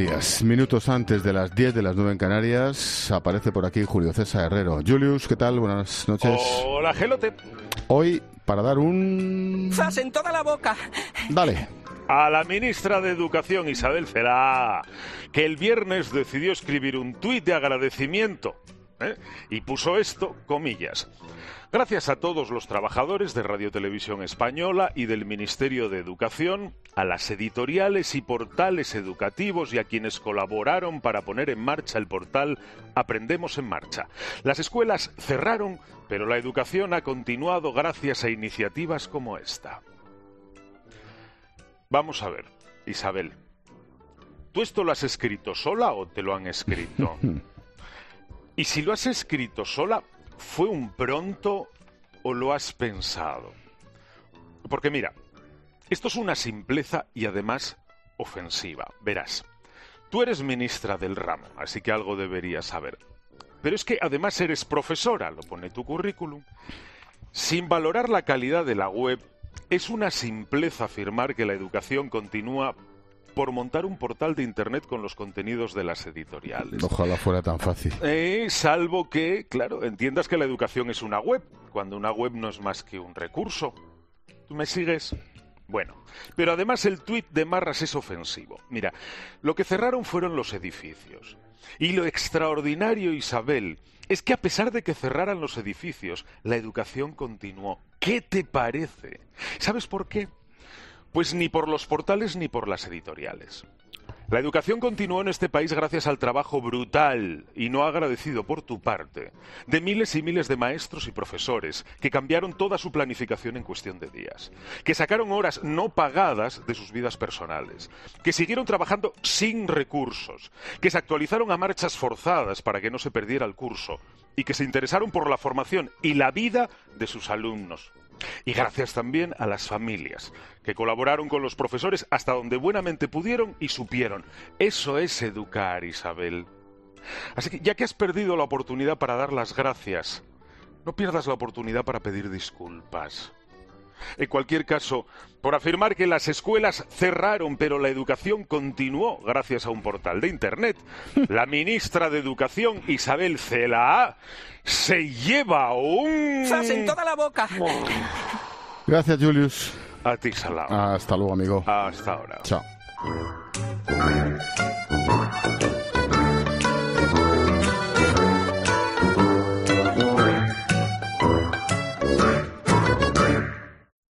días. Minutos antes de las 10 de las 9 en Canarias, aparece por aquí Julio César Herrero. Julius, ¿qué tal? Buenas noches. Hola, Gelote. Hoy, para dar un... ¡Zas en toda la boca! Dale. A la ministra de Educación, Isabel Celaá, que el viernes decidió escribir un tuit de agradecimiento, y puso esto, comillas. Gracias a todos los trabajadores de Radio Televisión Española y del Ministerio de Educación, a las editoriales y portales educativos y a quienes colaboraron para poner en marcha el portal Aprendemos en Marcha. Las escuelas cerraron, pero la educación ha continuado gracias a iniciativas como esta. Vamos a ver, Isabel, ¿tú esto lo has escrito sola o te lo han escrito? Y si lo has escrito sola, ¿fue un pronto o lo has pensado? Porque mira, esto es una simpleza y además ofensiva. Verás, tú eres ministra del ramo, así que algo deberías saber. Pero es que además eres profesora, lo pone tu currículum. Sin valorar la calidad de la web, es una simpleza afirmar que la educación continúa por montar un portal de internet con los contenidos de las editoriales. Ojalá fuera tan fácil. Salvo que, claro, entiendas que la educación es una web, cuando una web no es más que un recurso. ¿Tú me sigues? Bueno, pero además el tuit de Marras es ofensivo. Mira, lo que cerraron fueron los edificios. Y lo extraordinario, Isabel, es que a pesar de que cerraran los edificios, la educación continuó. ¿Qué te parece? ¿Sabes por qué? Pues ni por los portales ni por las editoriales. La educación continuó en este país gracias al trabajo brutal y no agradecido por tu parte de miles y miles de maestros y profesores que cambiaron toda su planificación en cuestión de días, que sacaron horas no pagadas de sus vidas personales, que siguieron trabajando sin recursos, que se actualizaron a marchas forzadas para que no se perdiera el curso y que se interesaron por la formación y la vida de sus alumnos. Y gracias también a las familias, que colaboraron con los profesores hasta donde buenamente pudieron y supieron. Eso es educar, Isabel. Así que, ya que has perdido la oportunidad para dar las gracias, no pierdas la oportunidad para pedir disculpas. En cualquier caso, por afirmar que las escuelas cerraron pero la educación continuó gracias a un portal de internet, la ministra de Educación, Isabel Celaá, se lleva un... ¡Zas en toda la boca! Gracias, Julius. A ti, Salao. Hasta luego, amigo. Hasta ahora. Chao.